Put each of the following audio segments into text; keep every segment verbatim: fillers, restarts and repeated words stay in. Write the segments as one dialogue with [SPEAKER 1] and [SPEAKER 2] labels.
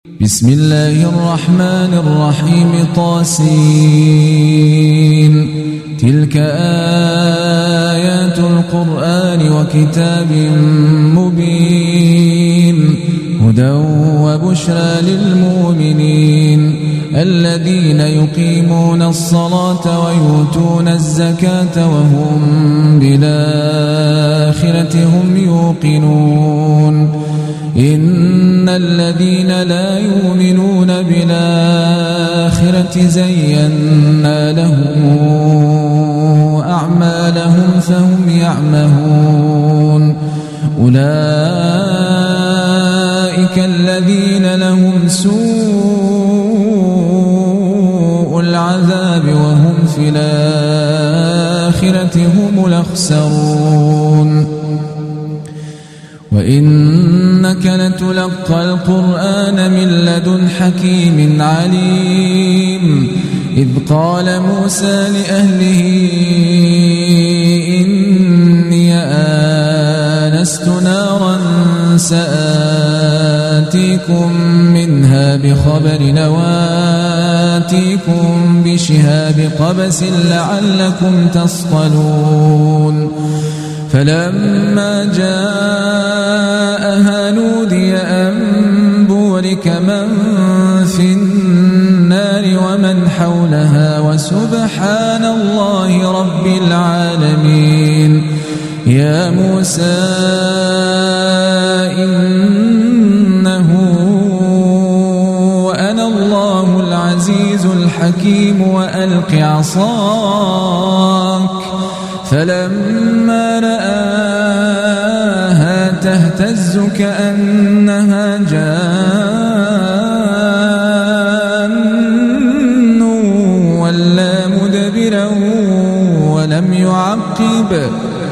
[SPEAKER 1] بسم الله الرحمن الرحيم طاسين تلك آيات القرآن وكتاب مبين هدى وبشرى للمؤمنين الذين يقيمون الصلاة ويؤتون الزكاة وهم بالآخرة هم يوقنون إن الذين لا يؤمنون بالآخرة زينا لهم أعمالهم فهم يعمهون أولئك الذين لهم سوء العذاب وهم في الآخرة هم الأخسرون وإنك لتلقى القرآن من لدن حكيم عليم إذ قال موسى لأهله إني آنست نارا سآتيكم منها بخبر وآتيكم بشهاب قبس لعلكم تصطلون فلما جاءها نودي أن بورك من في النار ومن حولها وسبحان الله رب العالمين يا موسى إنه أنا الله العزيز الحكيم وألق عصاك فلما رآها تهتز كأنها جان ولا مدبرا ولم يعقب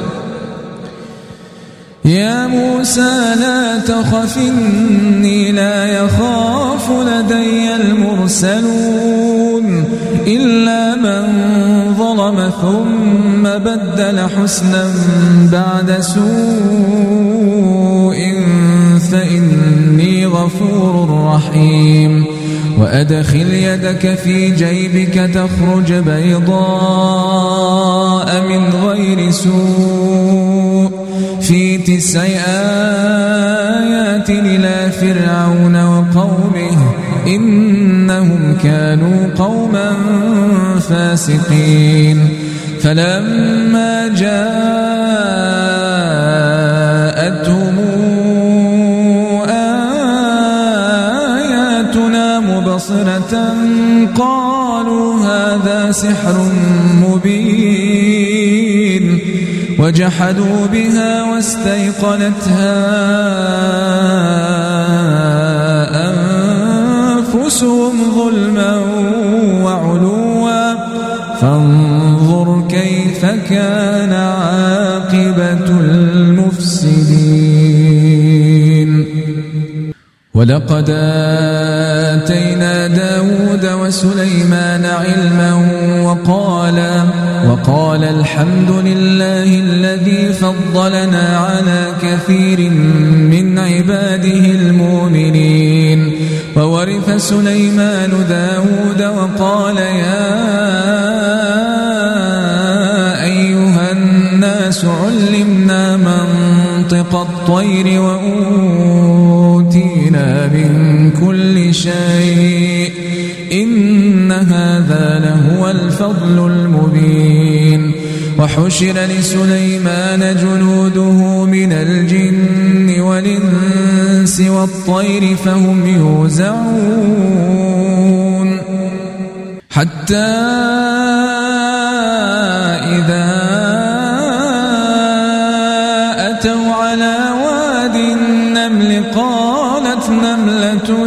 [SPEAKER 1] يا موسى لا تخف إني لا يخاف لدي المرسلون إلا من ظلم ثم بدل حسنا بعد سوء فإني غفور رحيم وأدخل يدك في جيبك تخرج بيضاء من غير سوء في تسع آيات إلى فرعون وقومه إنهم كانوا قوما فاسقين فلما جاءتهم آياتنا مبصرة قالوا هذا سحر مبين وجحدوا بها واستيقنتها أنفسهم ظلما وعلوا فانظر كيف كان عاقبة المفسدين ولقد آتينا داود وسليمان علما وقال وقال الحمد لله الذي فضلنا على كثير من عباده المؤمنين وورث سليمان داود وقال يا أيها الناس علمنا منطق الطير وأوتينا من كل شيء إن هذا لهو الفضل المبين وحشر لسليمان جنوده من الجن والإنس والطير فهم يوزعون حتى إذا أتوا على واد النمل قالت نملة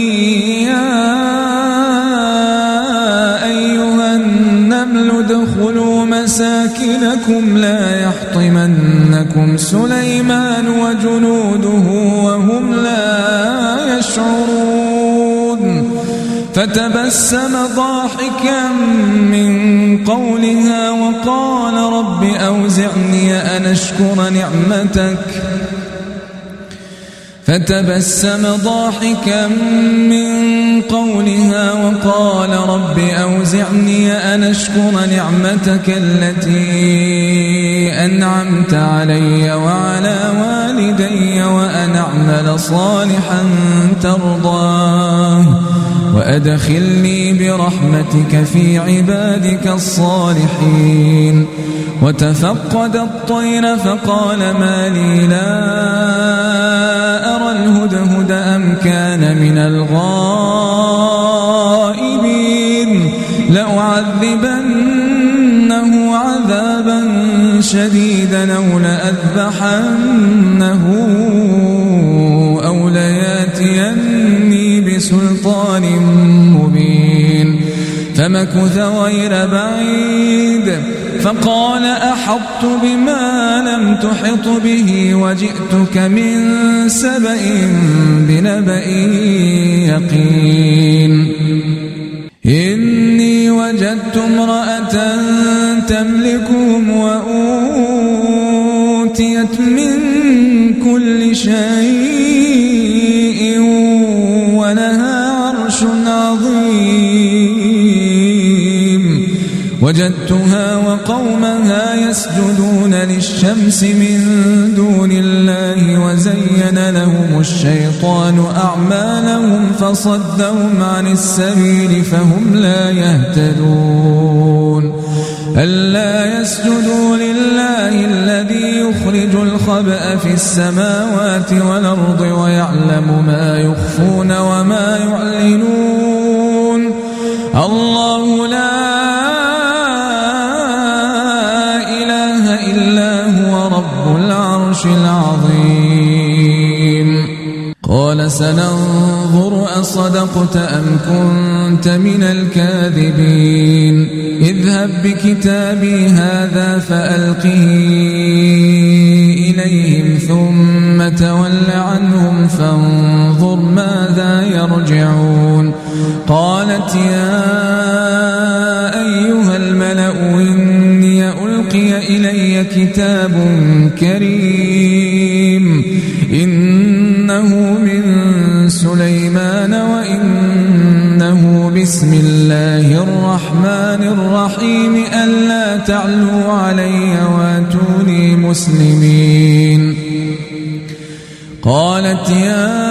[SPEAKER 1] ادخلوا مساكنكم لا يحطمنكم سليمان وجنوده وهم لا يشعرون فتبسم ضاحكا من قولها وقال رب أوزعني أن أشكر نعمتك فتبسم ضاحكا من قولها وقال رب أوزعني أن أشكر نعمتك التي أنعمت علي وعلى والدي وأن أعمل صالحا ترضاه وأدخلني برحمتك في عبادك الصالحين. وتفقد الطير فقال ما لي لا أرى الهدهد أم كان من الغائبين لأعذبنه عذابا شديدا أو لأذبحنه أو لياتيني بسلطان مبين. فمكث غير بعيد فقال أحطت بما لم تحط به وجئتك من سبأ بنبأ يقين. إني وجدت امرأة تملكهم وأوتيت من كل شيء ولها عرش عظيم. وجدتها وقومها يسجدون للشمس من دون الله وزين لهم الشيطان أعمالهم فصدهم عن السبيل فهم لا يهتدون. ألا يسجدوا لله الذي يخرج الخبأ في السماوات والأرض ويعلم ما يخفون وما يعلنون. الله لا العظيم. قال سننظر أصدقت أم كنت من الكاذبين. اذهب بكتابي هذا فألقه إليهم ثم تول عنهم فانظر ماذا يرجعون. قالت يا أيها الملأ إني ألقي إلي كتاب كريم إنه من سليمان وإنه بسم الله الرحمن الرحيم ألا تعلوا علي واتوني مسلمين. قالت يا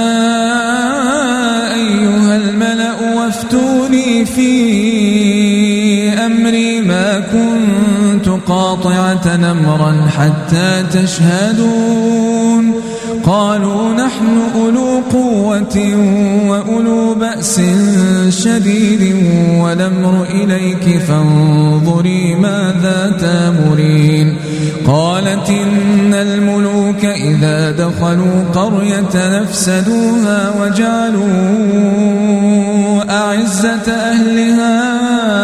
[SPEAKER 1] أيها الملأ وافتوني في أمري ما كنت قاطعة أمرا حتى تشهدون. قالوا نحن أولو قوة وأولو بأس شديد والأمر إليك فانظري ماذا تأمرين. قالت إن الملوك إذا دخلوا قرية نفسدوها وجعلوا أعزة أهلها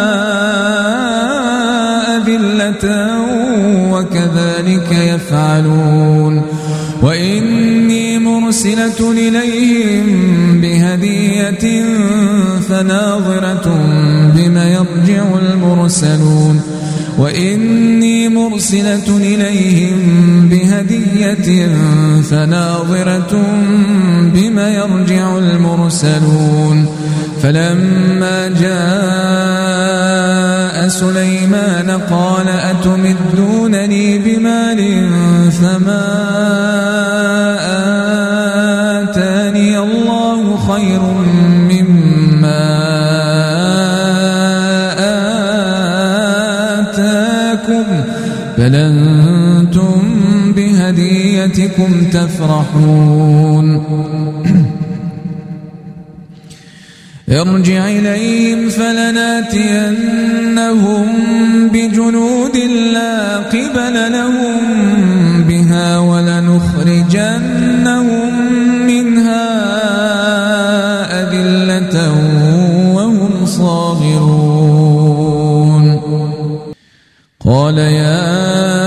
[SPEAKER 1] أذلة وكذلك يفعلون. وإني مرسلة إليهم بهدية فناظرة بما يرجع المرسلون. وإني مرسلة إليهم بهدية فناظرة بما يرجع المرسلون. فلما جاء سليمان قال أتمدونني بمال فما آتاني الله خير مما آتاكم بل أنتم بهديتكم تفرحون. ارجع إليهم فلناتينهم بجنود لا قبل لهم بها ولنخرجنهم منها أذلة وهم صاغرون. قال يا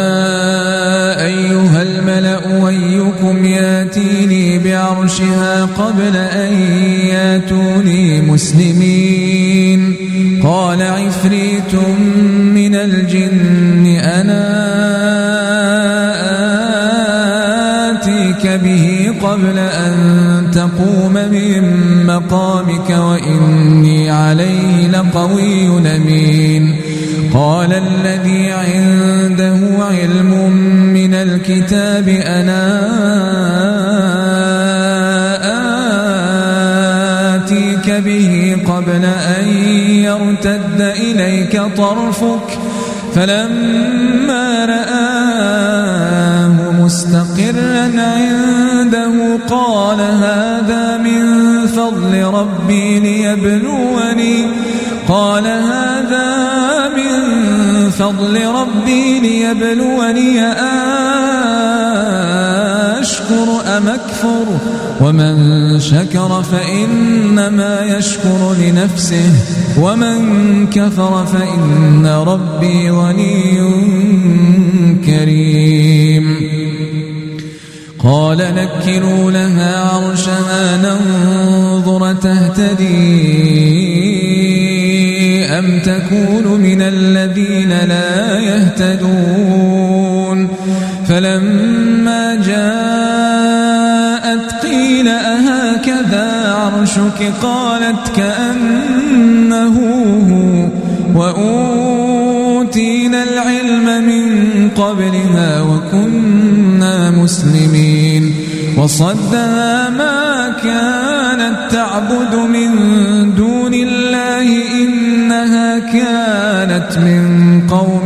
[SPEAKER 1] أيها الملأ أيكم ياتيني بعرشها قبل أن ياتوني مسلمين. قال عفريت من الجن أنا آتيك به قبل قبل أن تقوم من مقامك وإني عليه لقوي أمين. قال الذي عنده علم من الكتاب أنا آتيك به قبل أن يرتد إليك طرفك فلما رآه مستقرا عنده قال هذا من فضل ربي ليبلوني قال هذا من فضل ربي ليبلوني أشكر أم أكفر ومن شكر فإنما يشكر لنفسه ومن كفر فإن ربي غني كريم. قال نكروا لها عرشها ننظر تهتدي أم تكون من الذين لا يهتدون. فلما جاءت قيل أهكذا عرشك قالت كأنه هو وأوتينا العلم من قبلها وكنا مسلمين. وصدها ما كانت تعبد من دون الله إنها كانت من قوم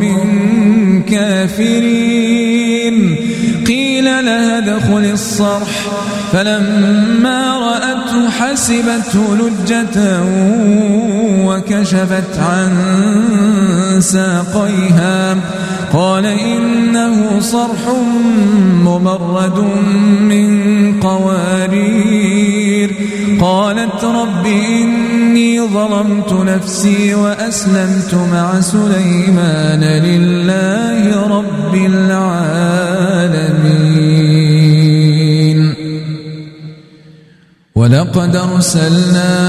[SPEAKER 1] كافرين. قيل لها ادخل الصرح فلما رأته حسبته لجة وكشفت عن ساقيها قال إنه صرح ممرد من قوارير. قالت رب إني ظلمت نفسي وأسلمت مع سليمان لله رب العالمين. ولقد أرسلنا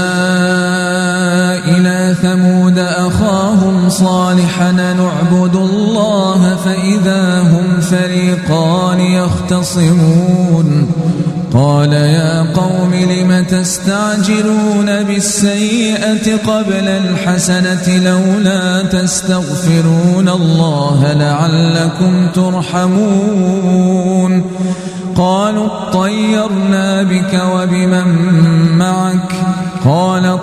[SPEAKER 1] إلى ثمود أخاهم صالحا نعبد الله فإذا هم فريقان يختصمون. قال يا قوم لم تستعجلون بالسيئة قبل الحسنة لولا تستغفرون الله لعلكم ترحمون. قالوا اطيرنا بك وبمن معك قال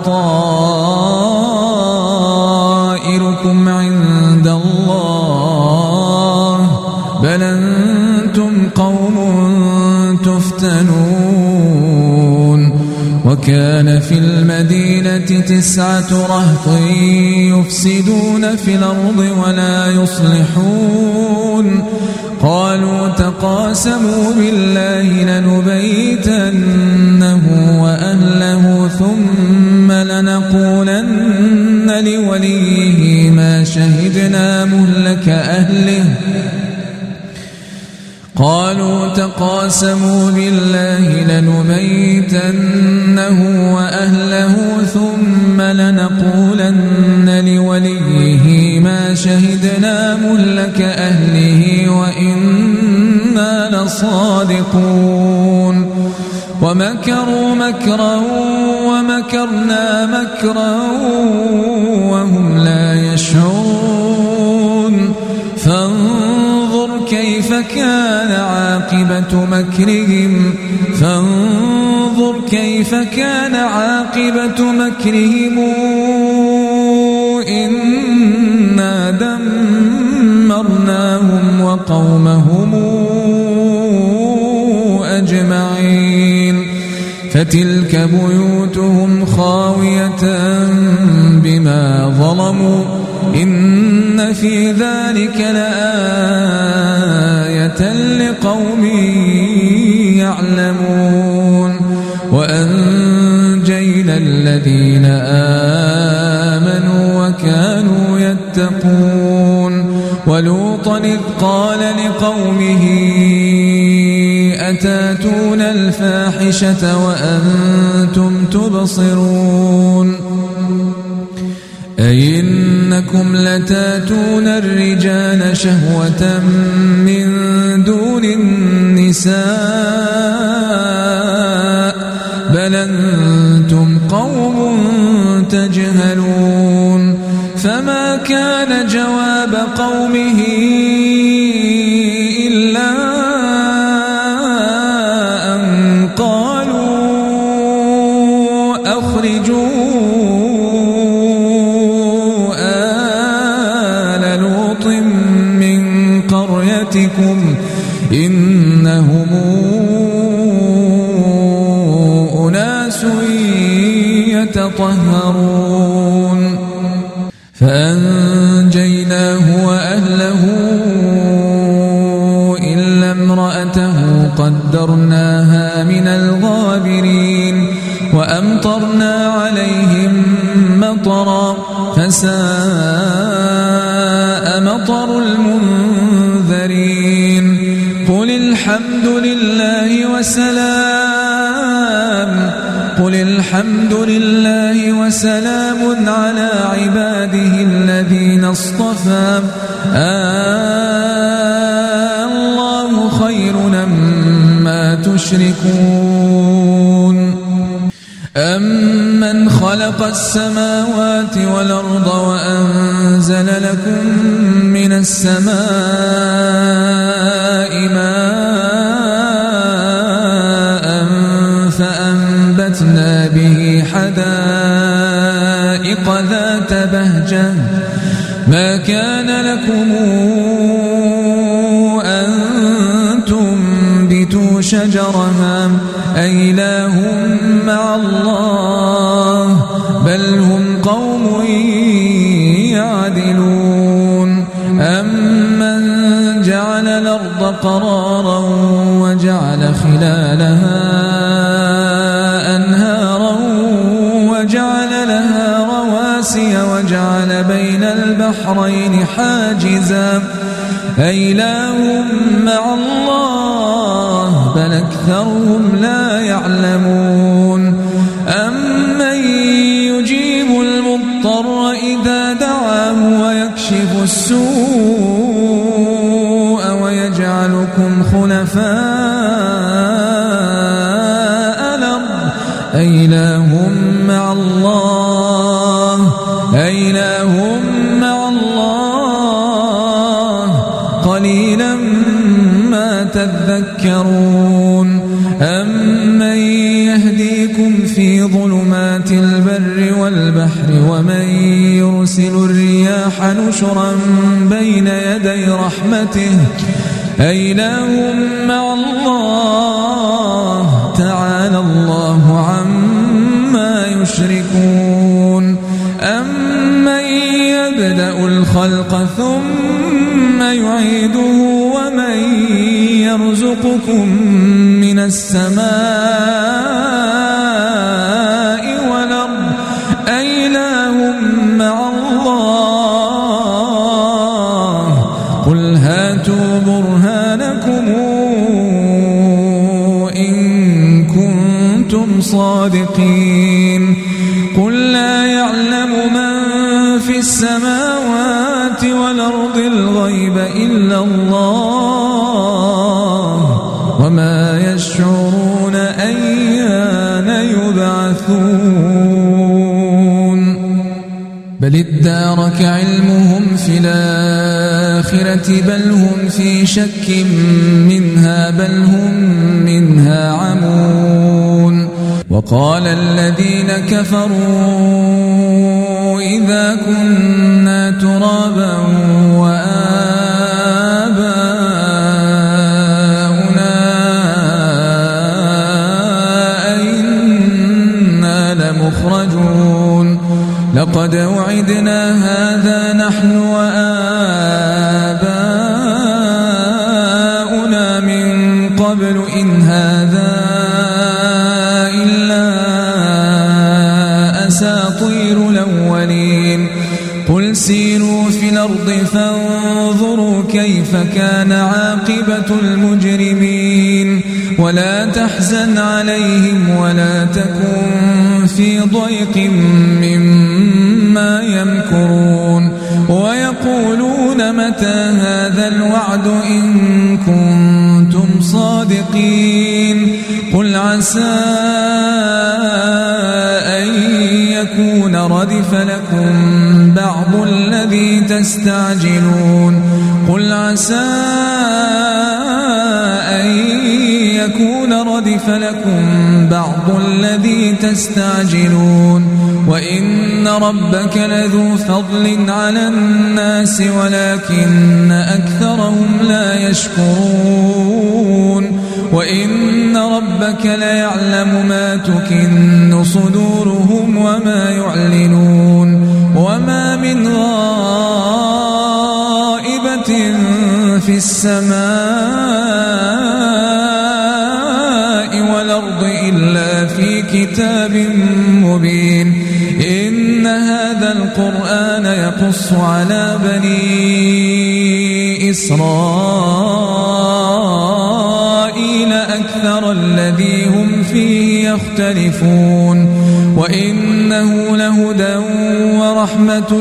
[SPEAKER 1] طائركم عند الله بل أنتم قوم تفتنون. وكان في المدينة تسعة رهط يفسدون في الأرض ولا يصلحون. قالوا تقاسموا بالله لنبيتنه وأهله ثم لنقولن لوليه ما شهدنا مهلك أهله قالوا تقاسموا بالله لنبيتنه وأهله ثم لنقولن لوليه ما شهدنا مهلك أهله وإنا لصادقون. ومكروا مكرا ومكرنا مكرا وهم لا يشعرون. فانظر كيف كان عاقبة مكرهم فانظر كيف كان عاقبة مكرهم إنا دمرناهم وقومهم أجمعين. فتلك بيوتهم خاوية بما ظلموا إن في ذلك لآية لقوم يعلمون. وأنجينا الذين آمنوا وكانوا يتقون. ولوطا إذ قال لقومه أتاتون الفاحشة وأنتم تبصرون أئنكم لتاتون الرجال شهوة من دون النساء قوم تجهلون فما كان جواب قومه إلا أن قالوا أخرجوا آل لوط من قريتكم إنهم أناس يتطهرون فأنجيناه وأهله إلا امرأته قدرناها من الغابرين وأمطرنا عليهم مطرا فساء مطر المنذرين قل الحمد لله وسلام قل الحمد لله وسلام على عباده الذين اصطفى آه الله خير أمّا تشركون أمن خلق السماوات والأرض وأنزل لكم من السماء ماء فأنبتنا به حدائق ذات بهجة ما كان لكم أن تنبتوا شجرها أإله مع الله بل هم قوم يعدلون أمن جعل الأرض قرارا وجعل خلالها أنهارا وجعل لها رواسي وجعل بين البحرين حاجزا أإله مع الله بل أكثرهم لا يعلمون أمن يجيب المضطر إذا دعاه ويكشف السوء ويجعلكم خلفاء الأرض أإله مع الله أإله مع الله قليلا ما تذكرون أمن يهديكم في ظلمات البر والبحر ومن يرسل الرياح نشرا بين يدي رحمته أإله مع الله تعالى الله عما يشركون أمن يبدأ الخلق ثم يعيده ومن يرزقكم من السماء والأرض أإله مع الله قل هاتوا برهانكم إن كنتم صادقين قل لا يعلم من في السماوات والأرض الغيب إلا الله وما يشعرون أيان يبعثون بل ادارك علمهم في الآخرة بل هم في شك منها بل هم منها عمون وقال الذين كفروا إذا كنا ترابا وآباؤنا أئنا لمخرجون لقد وعدنا هذا نحن وآباؤنا من قبل إن هذا إلا أساطير الأولين قل سيروا في الأرض فانظروا كيف كان عاقبة المجرمين ولا تحزن عليهم ولا تكن في ضيق مما يمكرون ويقولون متى هذا الوعد إن كنتم صادقين قل عسى أن يكون ردف لكم بعض الذي تستعجلون قل عسى أن يكون ردف لكم بعض الذي تستعجلون وإن ربك لذو فضل على الناس ولكن أكثرهم لا يشكرون وإن ربك ليعلم ما تكن صدورهم وما يعلنون وما من غائبة في السماء والأرض إلا في كتاب مبين إن هذا القرآن يقص على بني إسرائيل أكثر الذي هم فيه يختلفون وإنه لهدى ورحمة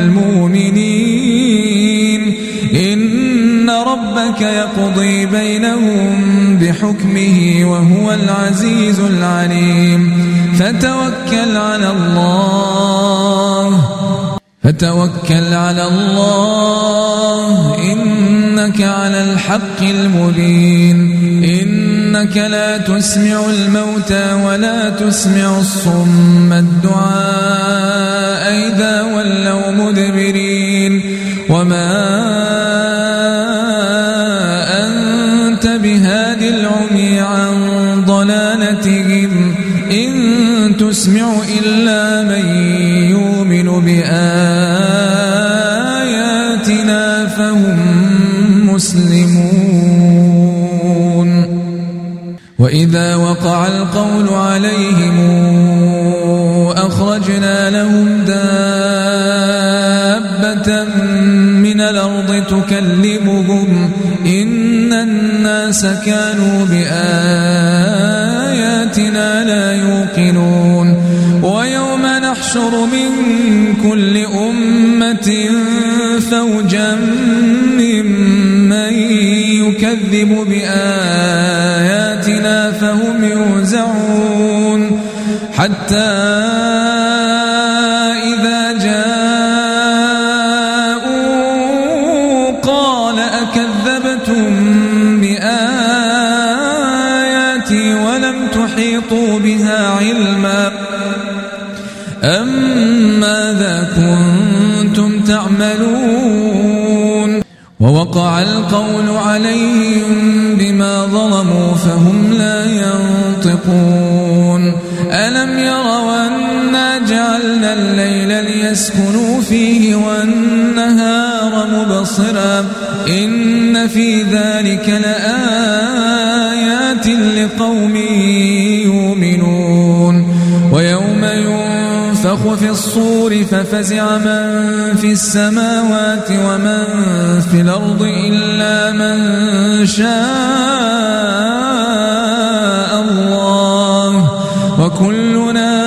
[SPEAKER 1] للمؤمنين إن ربك يقضي بينهم بحكمه وهو العزيز العليم فتوكل على الله فتوكل على الله إنك على الحق المبين إنك لا تسمع الموتى ولا تسمع الصم الدعاء إذا ولوا مدبرين وما أنت بهاد العمي عن ضلالتهم إن تسمع إلا من يؤمن بآياتنا فهم مسلمون وإذا وقع القول عليهم أخرجنا لهم دابة من الأرض تكلمهم إن الناس كانوا بآياتنا لا يوقنون ويوم نحشر من كل أمة فوجا ممن يكذب بآياتنا فهم يوزعون حتى إذا جاءوا قال أكذبتم بآياتي ولم تحيطوا بها علما أم ماذا كنتم تعملون ووقع القول عليهم بما ظلموا فهم لا ينطقون ألم يروا أنا جعلنا الليل ليسكنوا فيه والنهار مبصرا إن في ذلك لآيات لقوم يؤمنون ويوم ينفخ في الصور ففزع من في السماوات ومن في الأرض إلا من شاء الله وكلنا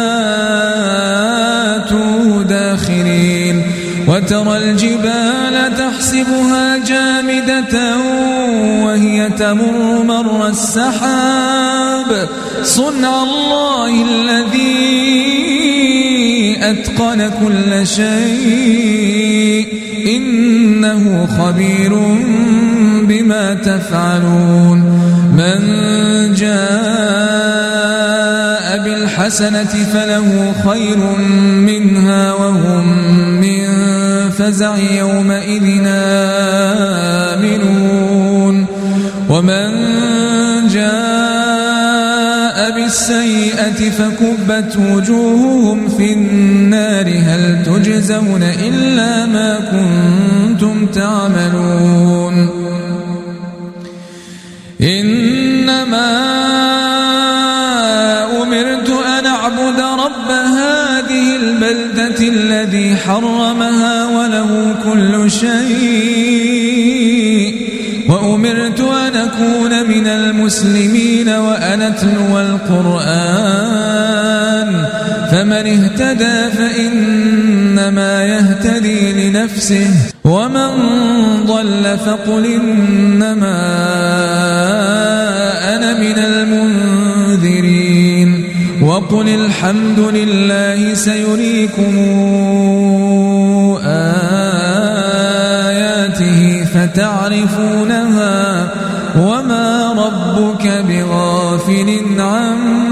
[SPEAKER 1] آتوه داخرين وترى الجبال تحسبها جامدة وهي تمر مر السحاب صنع الله الذي أتقن كل شيء إنه خبير بما تفعلون من جاء بالحسنة فله خير منها وهم من فزع يومئذ آمنون ومن جاء بالسيئة فكبت وجوههم في النار هل تجزون إلا ما كنتم تعملون إنما أمرت أن أعبد رب هذه البلدة الذي حرمها وله كل شيء وأمرت أن أكون من المسلمين وأن أتلو القرآن فمن اهتدى فإنما يهتدي لنفسه ومن ضل فقل إنما أنا من المنذرين وقل الحمد لله سيريكم آياته فتعرفونها وما ربك بغافل عما